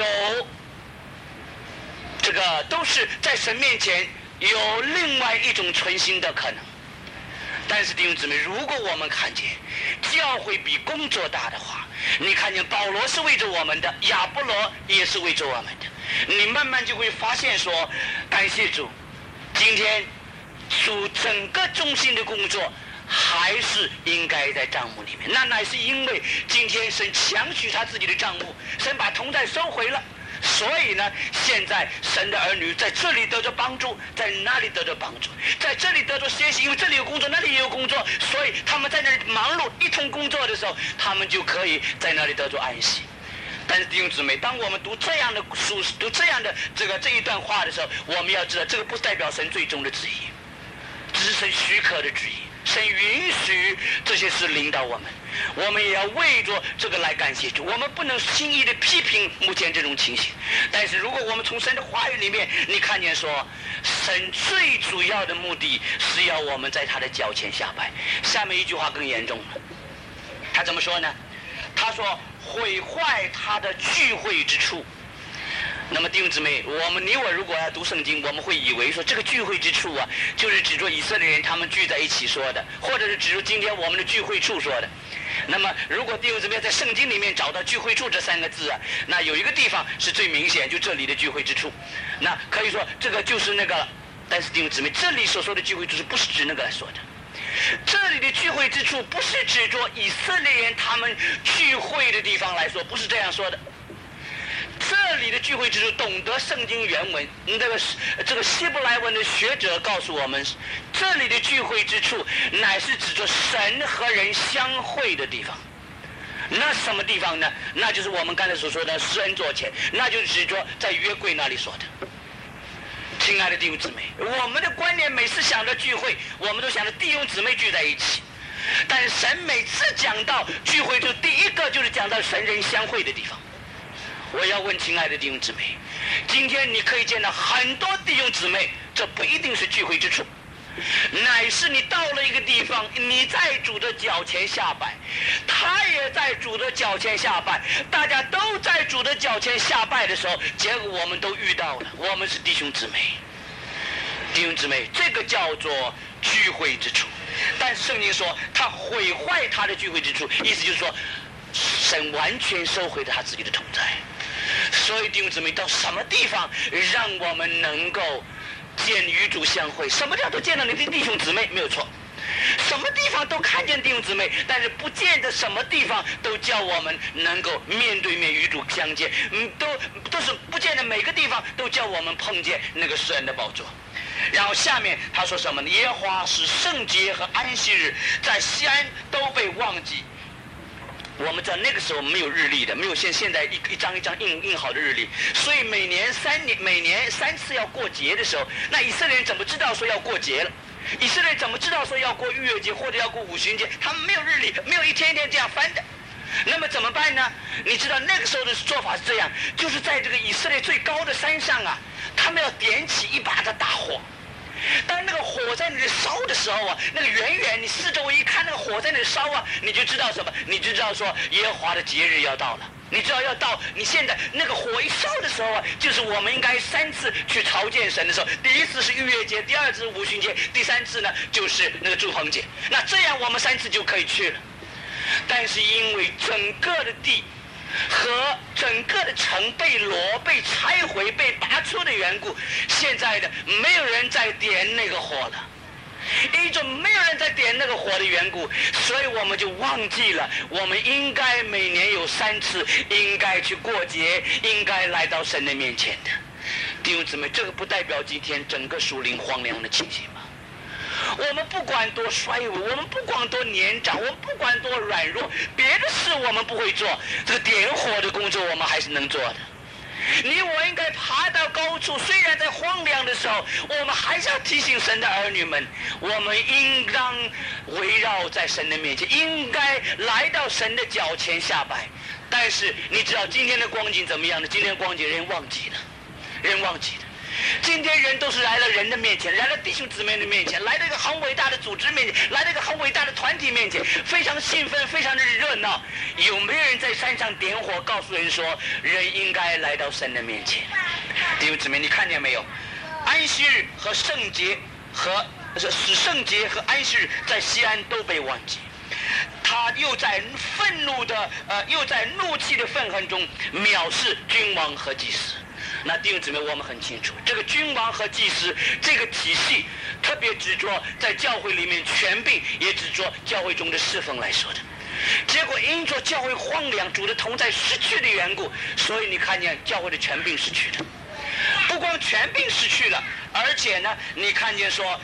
Speaker 1: 都是在神面前有另外一种存心的可能。但是弟兄姊妹，如果我们看见教会比工作大的话，你看见保罗是为着我们的，亚波罗也是为着我们的，你慢慢就会发现说，感谢主，今天主整个中心的工作还是应该在账目里面。那乃是因为今天神强取他自己的账目，神把同在收回了，所以呢，现在神的儿女在这里得着帮助，在那里得着帮助，在这里得着学习，因为这里有工作，那里也有工作，所以他们在那里忙碌一同工作的时候，他们就可以在那里得着安息。但是弟兄姊妹，当我们读这样的书，读这样的这一段话的时候，我们要知道，这个不代表神最终的旨意，只是神许可的旨意。神允许这些事领导我们，我们也要为着这个来感谢主。我们不能轻易的批评目前这种情形，但是如果我们从神的话语里面，你看见说，神最主要的目的是要我们在他的脚前下拜。下面一句话更严重了，他怎么说呢？他说毁坏他的聚会之处。那么弟兄姊妹，你我如果要读圣经，我们会以为说这个聚会之处啊，就是指着以色列人他们聚在一起说的，或者是指着今天我们的聚会处说的。那么如果弟兄姊妹在圣经里面找到聚会处这3个字啊，那有一个地方是最明显，就这里的聚会之处，那可以说这个就是那个。但是弟兄姊妹，这里所说的聚会之处不是指那个来说的，这里的聚会之处不是指着以色列人他们聚会的地方来说，不是这样说的。这里的聚会之处，懂得圣经原文，这个希伯来文的学者告诉我们，这里的聚会之处乃是指着神和人相会的地方。那什么地方呢？那就是我们刚才所说的施恩座前，那就是指着在约柜那里说的。亲爱的弟兄姊妹，我们的观念每次想到聚会，我们都想着弟兄姊妹聚在一起，但是神每次讲到聚会，就第一个就是讲到神人相会的地方。我要问亲爱的弟兄姊妹，今天你可以见到很多弟兄姊妹，这不一定是聚会之处，乃是你到了一个地方，你在主的脚前下拜，他也在主的脚前下拜，大家都在主的脚前下拜的时候，结果我们都遇到了，我们是弟兄姊妹。弟兄姊妹，这个叫做聚会之处。但是圣经说他毁坏他的聚会之处，意思就是说神完全收回了他自己的同在。所以弟兄姊妹，到什么地方让我们能够见与主相会。什么叫做见到你的弟兄姊妹？没有错，什么地方都看见弟兄姊妹，但是不见得什么地方都叫我们能够面对面与主相见，都是不见得每个地方都叫我们碰见那个施恩的宝座。然后下面他说什么呢？耶和华使圣节和安息日在西安都被忘记。我们在那个时候没有日历的，没有现在一张一张印好的日历，所以每年三次要过节的时候，那以色列人怎么知道说要过节了？以色列人怎么知道说要过逾越节或者要过五旬节？他们没有日历，没有一天一天这样翻的。那么怎么办呢？你知道那个时候的做法是这样，就是在这个以色列最高的山上啊，他们要点起一把的大火。当那个火在那里烧的时候啊，那个远远你四周一看那个火在那里烧啊，你就知道什么？你就知道说耶和华的节日要到了。你知道要到，你现在那个火一烧的时候啊，就是我们应该3次去朝见神的时候。第一次是逾越节，第二次是五旬节，第3次呢就是那个祝棚节。那这样我们3次就可以去了。但是因为整个的地和整个的城被掳、被拆毁、被拔出的缘故，现在的没有人再点那个火了。一种没有人在点那个火的缘故，所以我们就忘记了，我们应该每年有3次应该去过节，应该来到神的面前的。弟兄姊妹，这个不代表今天整个属灵荒凉的情形吗？我们不管多衰微，我们不管多年长，我们不管多软弱，别的事我们不会做，这个点火的工作我们还是能做的。你我应该爬到高处，虽然在荒凉的时候，我们还是要提醒神的儿女们，我们应当围绕在神的面前，应该来到神的脚前下拜。但是你知道今天的光景怎么样呢？今天的光景人忘记了，人忘记了。今天人都是来了人的面前，来了弟兄姊妹的面前，来到一个很伟大的组织面前，来到一个很伟大的团体面前，非常兴奋，非常的热闹。有没有人在山上点火，告诉人说人应该来到神的面前？弟兄姊妹，你看见没有？安息日和圣节使圣节和安息日在西安都被忘记。他又在怒气的愤恨中藐视君王和祭司。那弟兄姊妹，我们很清楚，这个君王和祭司这个体系，特别执着在教会里面权柄，也执着教会中的侍奉来说的。结果因着教会荒凉，主的同在失去的缘故，所以你看见教会的权柄失去了。不光权柄失去了，而且呢，你看见说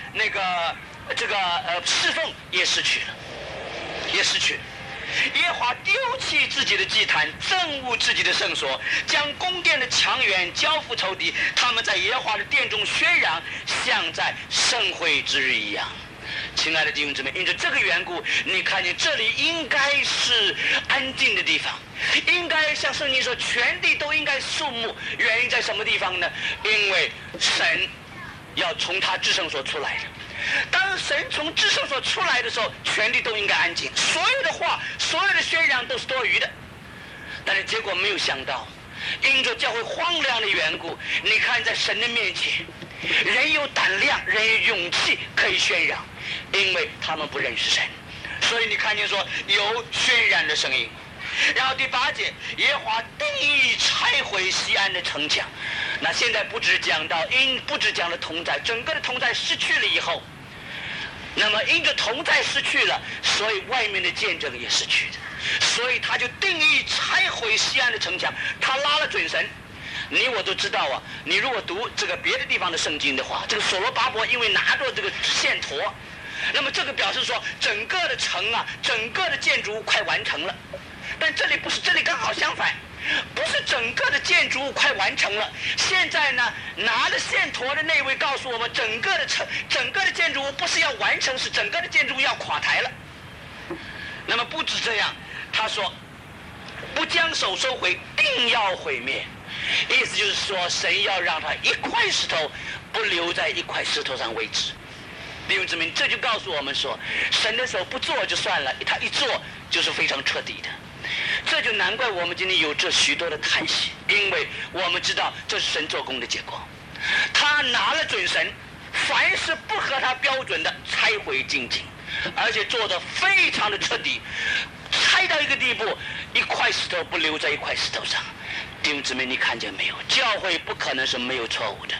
Speaker 1: 侍奉也失去了，也失去了。耶和华丢弃自己的祭坛，憎恶自己的圣所，将宫殿的墙垣交付仇敌。他们在耶和华的殿中喧嚷，像在盛会之日一样。亲爱的弟兄姊妹，因着这个缘故，你看见这里应该是安静的地方，应该像圣经说，全地都应该肃穆。原因在什么地方呢？因为神要从他至圣所出来的。当神从至圣所出来的时候，全地都应该安静，所有的话，所有的宣扬都是多余的。但是结果没有想到，因着教会荒凉的缘故，你看在神的面前，人有胆量，人有勇气可以宣扬，因为他们不认识神，所以你看见说有渲染的声音。然后第8节，耶和华定义拆毁西安的城墙。那现在不只讲了同在，整个的同在失去了以后，那么因着同在失去了，所以外面的见证也失去的，所以他就定义拆毁西安的城墙。他拉了准绳。你我都知道啊，你如果读这个别的地方的圣经的话，这个所罗巴伯因为拿着这个线砣，那么这个表示说整个的城啊，整个的建筑物快完成了。但这里不是，这里刚好相反，不是整个的建筑物快完成了。现在呢，拿了线砣的那位告诉我们，整个的建筑物不是要完成，是整个的建筑物要垮台了。那么不止这样，他说不将手收回，定要毁灭。意思就是说，神要让他一块石头不留在一块石头上为止。弟兄姊妹，这就告诉我们说，神的手不做就算了，他一做就是非常彻底的。这就难怪我们今天有这许多的叹息，因为我们知道这是神做工的结果。他拿了准绳，凡是不合他标准的拆毁净尽，而且做得非常的彻底，拆到一个地步，一块石头不留在一块石头上。弟兄姊妹，你看见没有？教会不可能是没有错误的，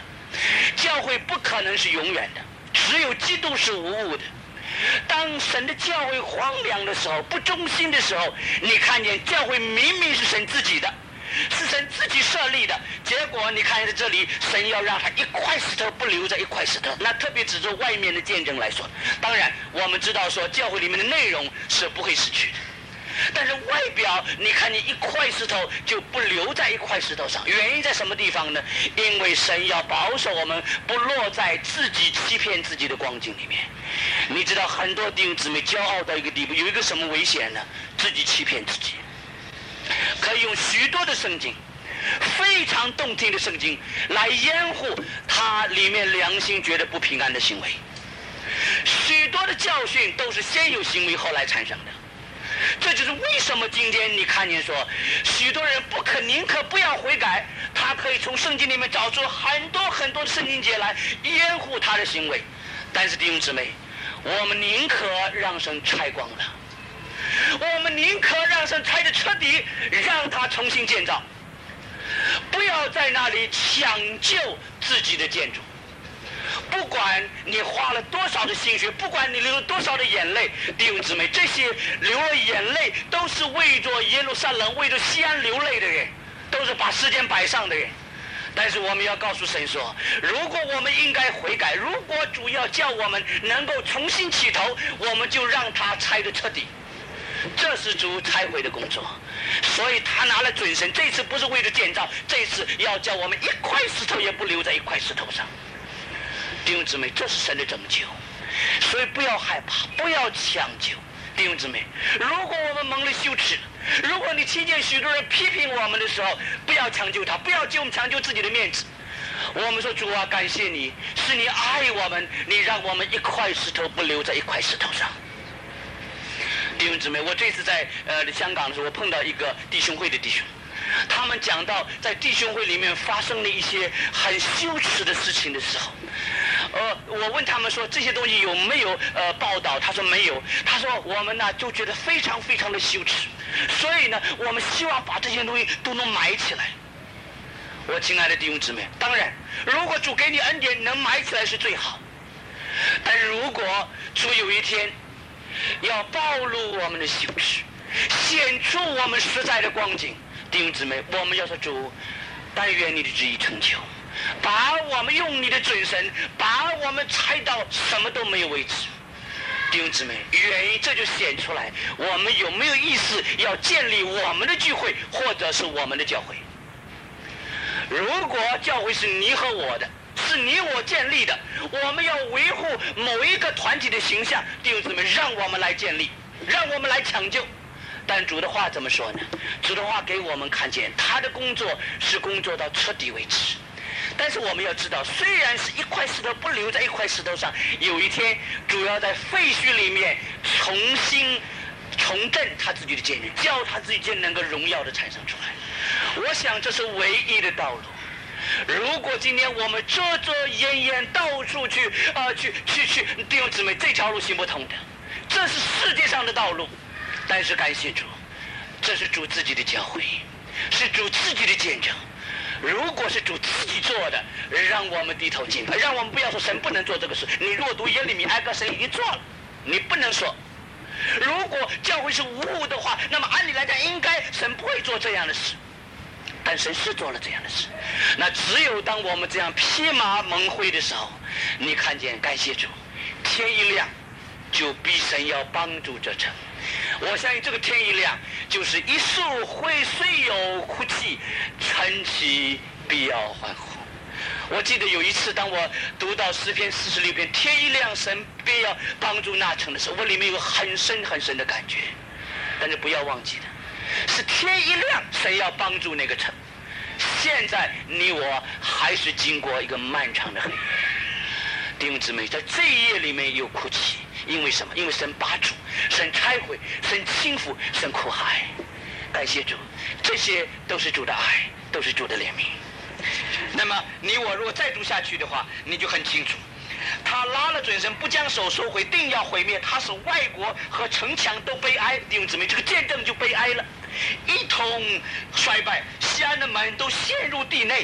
Speaker 1: 教会不可能是永远的，只有基督是无误的。当神的教会荒凉的时候，不忠心的时候，你看见教会明明是神自己的，是神自己设立的，结果你看在这里，神要让他一块石头不留在一块石头。那特别指着外面的见证来说，当然我们知道说教会里面的内容是不会失去的，但是外表你看见一块石头就不留在一块石头上，原因在什么地方呢？因为神要保守我们不落在自己欺骗自己的光景里面。你知道很多弟兄姊妹骄傲到一个地步，有一个什么危险呢？自己欺骗自己。可以用许多的圣经，非常动听的圣经来掩护他里面良心觉得不平安的行为。许多的教训都是先有行为后来产生的。这就是为什么今天你看见说许多人宁可不要悔改，他可以从圣经里面找出很多很多的圣经节来掩护他的行为。但是弟兄姊妹，我们宁可让神拆光了，我们宁可让神拆得彻底，让他重新建造，不要在那里抢救自己的建筑。不管你花了多少的心血，不管你流了多少的眼泪，弟兄姊妹，这些流了眼泪都是为着耶路撒冷、为着西安流泪的人，都是把时间摆上的人。但是我们要告诉神说，如果我们应该悔改，如果主要叫我们能够重新起头，我们就让他拆得彻底。这是主拆毁的工作，所以他拿了准绳，这次不是为了建造，这次要叫我们一块石头也不留在一块石头上。弟兄姊妹，这是神的拯救，所以不要害怕，不要强求。弟兄姊妹，如果我们蒙了羞耻，如果你听见许多人批评我们的时候，不要强求他，不要强求自己的面子。我们说，主啊，感谢你，是你爱我们，你让我们一块石头不留在一块石头上。弟兄姊妹，我这次在香港的时候，我碰到一个弟兄会的弟兄，他们讲到在弟兄会里面发生了一些很羞耻的事情的时候，我问他们说这些东西有没有报道，他说没有。他说我们呢就觉得非常非常的羞耻，所以呢我们希望把这些东西都能埋起来。我亲爱的弟兄姊妹，当然如果主给你恩典能埋起来是最好，但如果主有一天要暴露我们的羞耻，显出我们实在的光景，弟兄姊妹，我们要说主，但愿你的旨意成就，把我们用你的准绳，把我们拆到什么都没有为止。弟兄姊妹，原因这就显出来我们有没有意思要建立我们的聚会，或者是我们的教会。如果教会是你和我的，是你我建立的，我们要维护某一个团体的形象，弟兄姊妹，让我们来建立，让我们来抢救。但主的话怎么说呢？主的话给我们看见他的工作是工作到彻底为止。但是我们要知道，虽然是一块石头不留在一块石头上，有一天主要在废墟里面重新重振他自己的建立，叫他自己建能够荣耀的产生出来。我想这是唯一的道路。如果今天我们遮遮掩掩，到处去弟兄姊妹，这条路行不通的，这是世界上的道路。但是感谢主，这是主自己的教诲，是主自己的见证。如果是主自己做的，让我们低头敬拜，让我们不要说神不能做这个事。你如果读耶利米哀歌，神已经做了，你不能说。如果教会是无误的话，那么按理来讲应该神不会做这样的事，但神是做了这样的事。那只有当我们这样披麻蒙灰的时候，你看见感谢主，天一亮就必神要帮助这城。我相信这个天一亮，就是一树会虽有哭泣，晨起必要欢呼。我记得有一次，当我读到诗篇46篇，天一亮神必要帮助那城的时候，我里面有很深很深的感觉。但是不要忘记的是，天一亮神要帮助那个城。现在你我还是经过一个漫长的黑夜。弟兄姊妹，在这一夜里面有哭泣，因为什么？因为神拔除，神拆毁，神倾覆，神苦海。感谢主，这些都是主的爱，都是主的怜悯。那么你我如果再读下去的话，你就很清楚，他拉了准绳，不将手收回，定要毁灭，他使外国和城墙都悲哀。弟兄姊妹，这个见证就悲哀了，一同衰败，西安的门都陷入地内，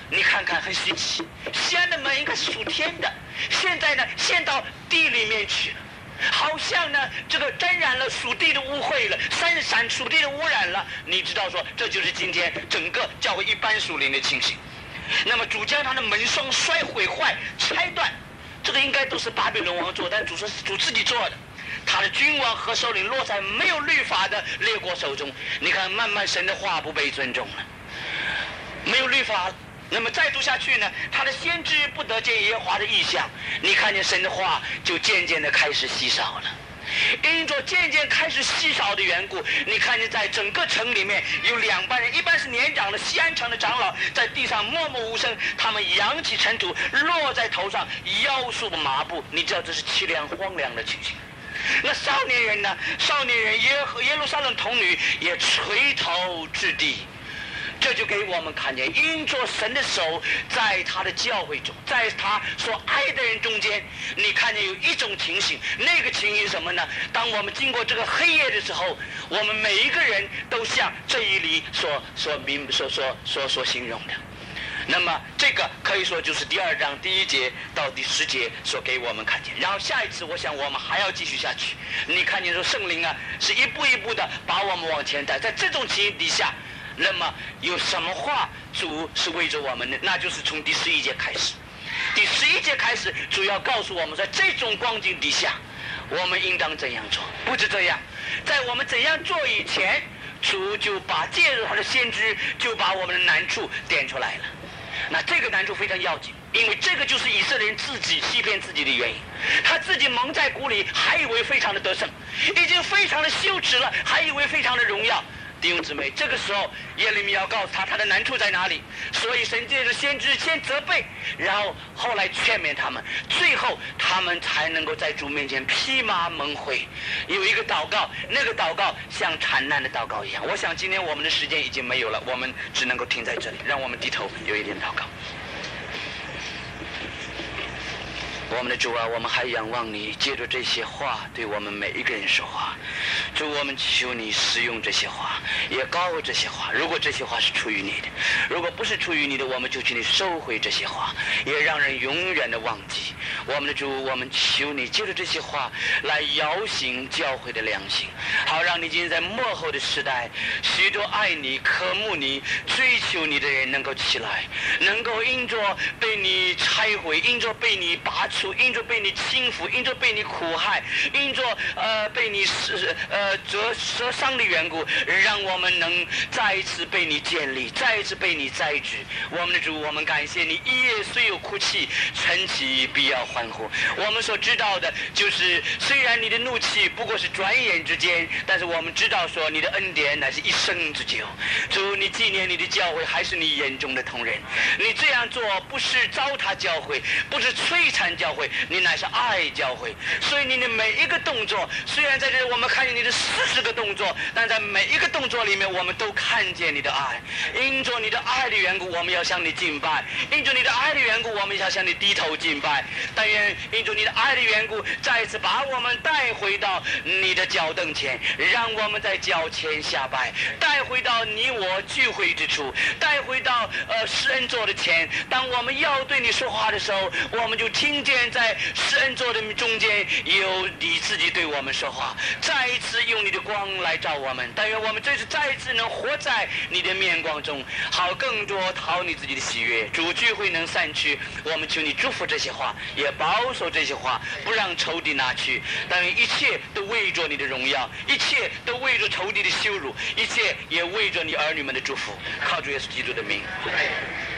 Speaker 1: 你看看很稀奇，西安的门应该是属天的，现在呢陷到地里面去了，好像呢这个沾染了属地的污秽了，闪属地的污染了。你知道说这就是今天整个教会一般属灵的情形。那么主将他的门双毁坏拆断，这个应该都是巴比伦王做，但主说是主自己做的。他的君王和首领落在没有律法的列国手中，你看慢慢神的话不被尊重了，没有律法了。那么再读下去呢，他的先知不得见耶和华的异象，你看见神的话就渐渐的开始稀少了。因着渐渐开始稀少的缘故，你看见在整个城里面有2班人，一般是年长的西安城的长老，在地上默默无声，他们扬起尘土落在头上，腰束麻布。你知道这是凄凉荒凉的情形。那少年人呢？少年人耶路撒冷童女也垂头至地。这就给我们看见，因着神的手在他的教会中，在他所爱的人中间，你看见有一种情形，那个情形什么呢？当我们经过这个黑夜的时候，我们每一个人都像这一里所形容的。那么这个可以说就是第2章第1节到第10节所给我们看见。然后下一次我想我们还要继续下去。你看见说圣灵啊是一步一步的把我们往前带，在这种情形底下，那么有什么话主是为着我们的？那就是从第11节开始。第11节开始，主要告诉我们，在这种光景底下，我们应当怎样做。不止这样，在我们怎样做以前，主就借着他的先知，就把我们的难处点出来了。那这个难处非常要紧，因为这个就是以色列人自己欺骗自己的原因。他自己蒙在鼓里，还以为非常的得胜，已经非常的羞耻了，还以为非常的荣耀。弟兄姊妹，这个时候耶利米要告诉他的难处在哪里，所以神借着先知先责备，然后后来劝勉他们，最后他们才能够在主面前披麻蒙灰。有一个祷告，那个祷告像产难的祷告一样。我想今天我们的时间已经没有了，我们只能够停在这里，让我们低头有一点祷告。我们的主啊，我们还仰望你，借着这些话对我们每一个人说话。主，我们求你使用这些话，也高这些话。如果这些话是出于你的，如果不是出于你的，我们就请你收回这些话，也让人永远的忘记。我们的主，我们求你借着这些话来摇醒教会的良心，好让你今天在末后的时代，许多爱你、渴慕你、追求你的人能够起来，能够因着被你拆毁，因着被你拔除，因着被你轻浮，因着被你苦害，因着被你折伤的缘故，让我们能再一次被你建立，再一次被你栽植。我们的主，我们感谢你，一夜虽有哭泣，晨起必要欢呼。我们所知道的就是，虽然你的怒气不过是转眼之间，但是我们知道说你的恩典乃是一生之久。主，你纪念你的教会，还是你眼中的同人。你这样做不是糟蹋教会，不是摧残教会，你乃是爱教会。所以你的每一个动作，虽然在这里我们看见你的40个动作，但在每一个动作里面，我们都看见你的爱。因着你的爱的缘故，我们要向你敬拜；因着你的爱的缘故，我们要向你低头敬拜。但愿因着你的爱的缘故，再一次把我们带回到你的脚凳前，让我们在脚前下拜，带回到你我聚会之处，带回到施恩座的前。当我们要对你说话的时候，我们就听见在施恩座的中间有你自己对我们说话，再一次用你的光来照我们。但愿我们这次再一次能活在你的面光中，好更多讨你自己的喜悦。主，聚会能散去，我们求你祝福这些话，也保守这些话，不让仇敌拿去。但愿一切都为着你的荣耀，一切都为着仇敌的羞辱，一切也为着你儿女们的祝福。靠主耶稣基督的名。